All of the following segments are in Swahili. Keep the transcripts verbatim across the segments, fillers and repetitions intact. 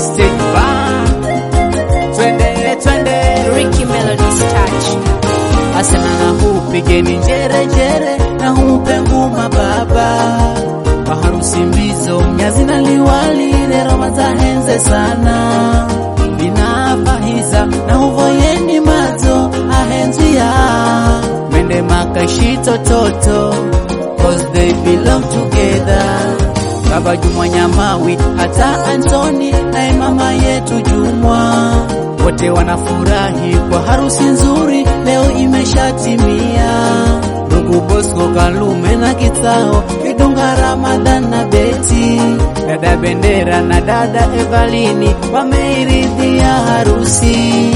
State Band. Twende twende Ricky Melody's touch. asana na hupigeni njere njere na hupe nguma baba kwa harusi mbizo mnyazi na liwali lero mazahenze sana inafahiza na huvoyeni mazo ahenzia mende makaishito toto cause they belong together. Baba Jumwa Nyamawi hata Antoni na mama yetu Jumwa wote wanafurahi kwa harusi nzuri leo imeshatimia. Ndugu Bosco Kalume na Kitao, Kidunga Ramadhan na Beti, dada Bendera na dada Evalini wameiridhia harusi.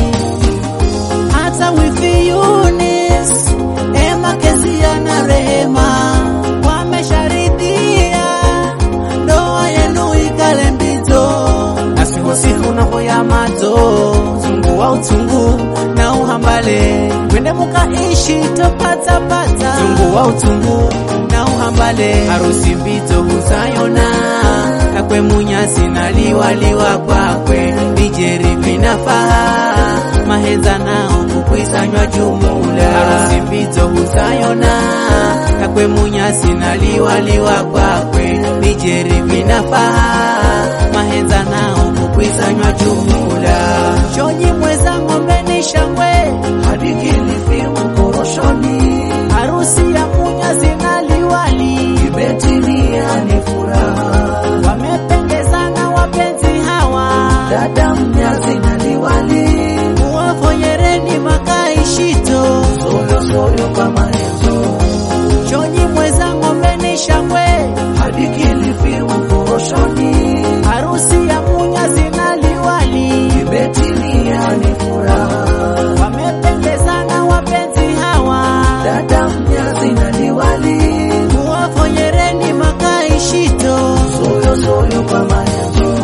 Hata wifi Yunis, Emma Kezia na Rehema wamesharidhia ndoa yenu ikale mbito. Nasihusifu na hoya mazo zungu wa utungu na uhambale twende mukaishi topata pata zungu wa utungu na uhambale harusi mbito huzayona kakwe munyasi na liwaliwa kwakwe nijeri vinafaha mahenza nao kukwisanywa jumula harusi mbito huzayona kakwe munyasi na liwaliwa kwakwe nijeri vinafaha mahenza nao kukwisanywa jumula. Chonyi mweza ngombe ni shangwe hadi Kilifi mkoroshoni harusi ya munyazi na liwali imetimia ni furaha wamependezana wapenzi hawa dada mnyazi na liwali muwafonyereni makaishito soyo soyo kama hizo. Chonyi mweza ngombe ni shangwe hadi Kilifi mkoroshoni harusi ya munyazi na liwali imetimia ni furaha wamependezana wapenzi hawa dada mnyazi na liwali muwafonyereni makaishito soyo soyo kama hizo.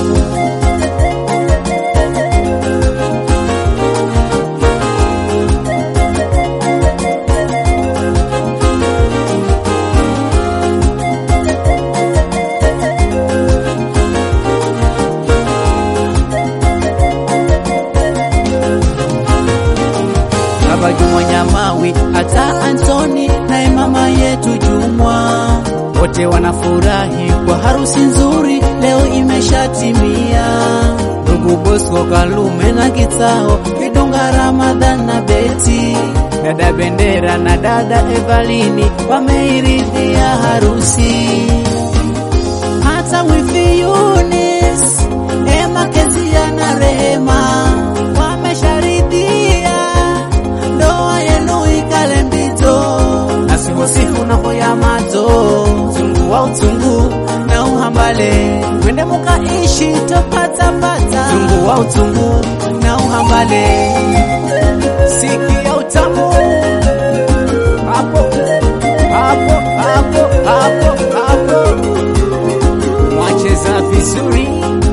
Baba Jumwa Nyamawi hata Antoni na mama yetu Jumwa wote wanafurahi kwa harusi nzuri leo imeshatimia. Ndugu Bosco Kalume na Kitao, Kidunga Ramadhan na Beti, dada Bendera na dada Evalini wameiridhia harusi. Hata wifi Yunis, Emma Kezia na Rehema wamesharidhia ndoa yenu ikale mbito. Nasihusifu na hoya mazo zungu wa utungu na uhambale twende mukaishi topata pata zungu wa utungu na uhambale. Sikia utamu hapo hapo hapo hapo hapo mwacheza vizuri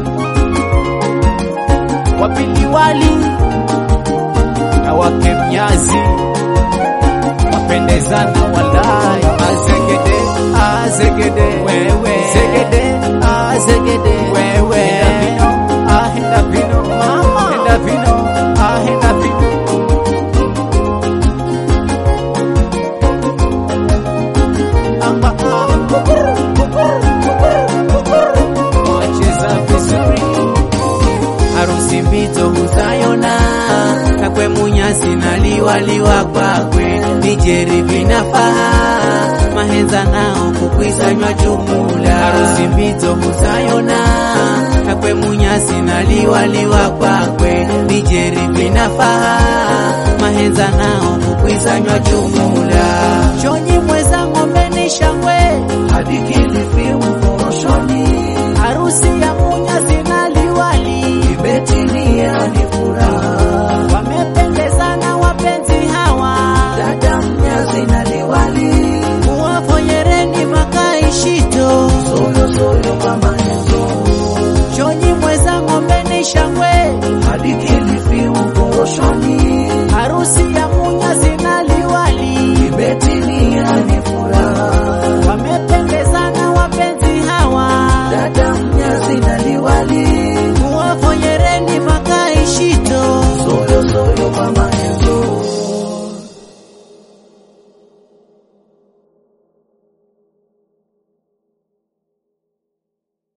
wapili wali na wake mnyazi wapendezana walai azegede azegede wewe zegede azegede wewe vino ahenda vino mama henda vino ahenda vino amba wacheza vizuri harusi mbito huzayona kakwe munyasi na liwaliwa kwakwe nijeri vinafaha mahenza nao kukwisanywa jumula harusi mbito huzayona kakwe munyasi na liwaliwa kwakwe nijeri vinafaha mahenza nao kukwisanywa jumula. Chonyi mweza ngombe ni shangwe hadi Kilifi mkoroshoni harusi ya munyazi na liwali imetimia ni furaha wamependezana wapenzi hawa dada mnyazi na liwali muwafonyereni makaishito soyo soyo kama hizo. Chonyi mweza ngombe ni shangwe hadi Kilifi mkoroshoni harusi ya munyazi na liwali imetimia ni furaha wamependezana wapenzi hawa dada mnyazi na liwali